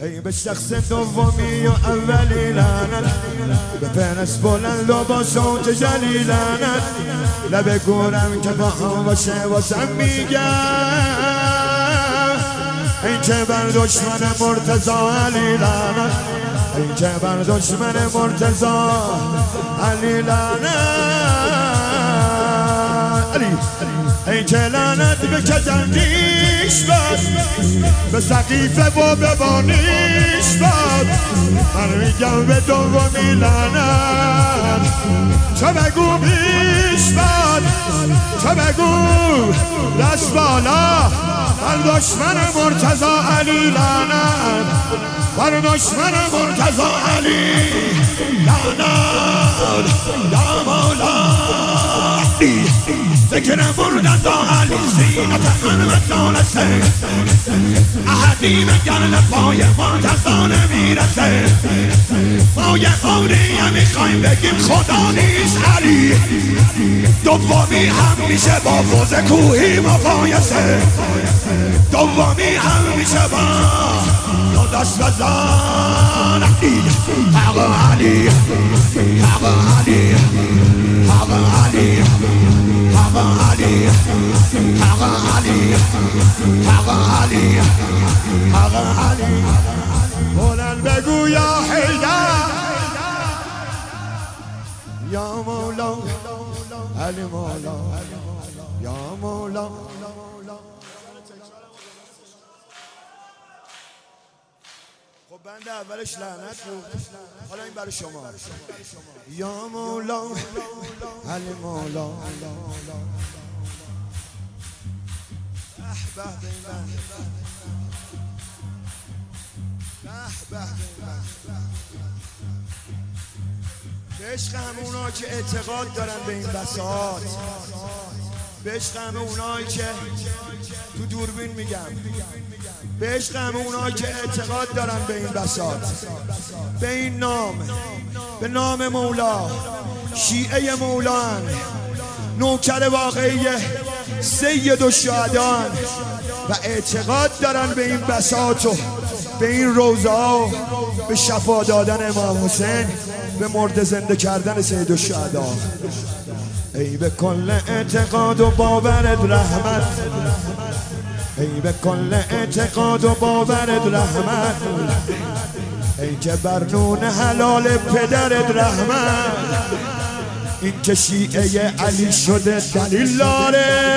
ای به شخص دومی و اولی لعنت، به پرس بلند و با صوت جلی لعنت، لب گورم که با هم باشه واسم میگم این که بر دشمن مرتضی علی لعنت، این که بر دشمن مرتضی علی لعنت، علی این که لعنت به کجندیش باد، به سقیفه و به بانیش باد، من میگم به دومی لعنت، چه بگو پیش باد، چه بگو دست بالا، بر دشمن مرتضی علی لعنت، بر دشمن مرتضی علی لعنت، یا مولا ذکر بردن دا علی زینت من و جانسته، احدی بگرد پای مرتضی نمیرسه، ما یه قولیه میخوایم بگیم خدا نیست علی، دومی هم میشه با فوز کوهی مقایسه، دومی هم میشه با دست بزن حق علی، حق علی، حق علی، حق علی، حق علی، حق علی، حق علی، بلند بگو یا حیدر، یا مولا علی مولا، یا مولا. خب بند اولش لعنت بود، حالا این برای شما. یا مولا علی مولا، به به این بند، به به به عشق همونا که اعتقاد دارن به این بساط، به عشق همه اونایی که تو دوربین میگم، به عشق همه اونایی که اعتقاد دارن به این بساط، به این نام، به نام مولا، شیعه مولان، نوکر واقعی سید الشهدان و اعتقاد دارن به این بساط و به این روضه ها، به شفا دادن امام حسین، به مرده زنده کردن سید الشهدان. ای به کل اعتقاد و باورت رحمت، ای به کل اعتقاد و باورت رحمت، ای که بر نون حلال پدرت رحمت، این که شیعه علی شده دلیل داره،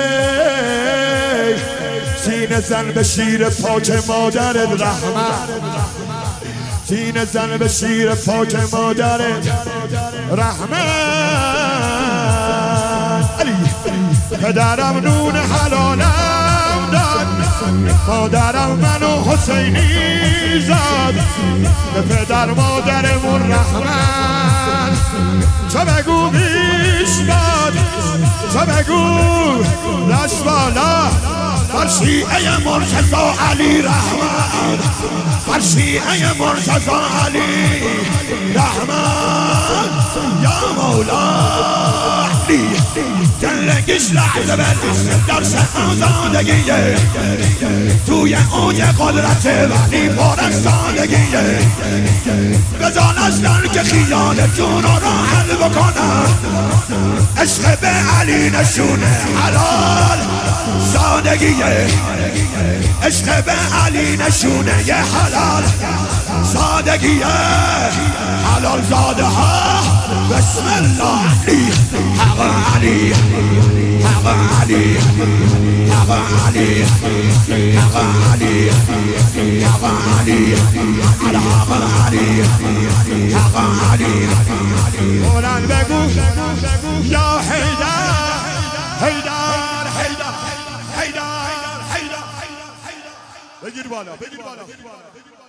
سینه زن به شیر پاک مادرت رحمت، سینه زن به شیر پاک مادرت رحمت، علی پدرم نون حلالم داد، مادرم منو حسینی زاد، به پدر مادرمون رحمت، چه بگو بیش باد، چه بگو دست بالا، بر شیعه مرتضی علی رحمت، بر شیعه مرتضی علی رحمت، یا مولا علی زندگیش لحظه به لحظه درس آزادگیه، توی اوج قدرت ولی پر از سادگیه، بزان اصلا که خیال جون رو حل بکنم، عشق به علی نشونه حلال سادگیه، عشق به علی نشونه یه حلال سادگیه، حلال زاده ها بسم الله علی، حق علی، حق علی، حق علی، حق علی، حق علی، حق علی، حق علی، بلند بگو یا حیدر، حیدر، حیدر، حیدر، حیدر، بگیر بالا، بگیر بالا.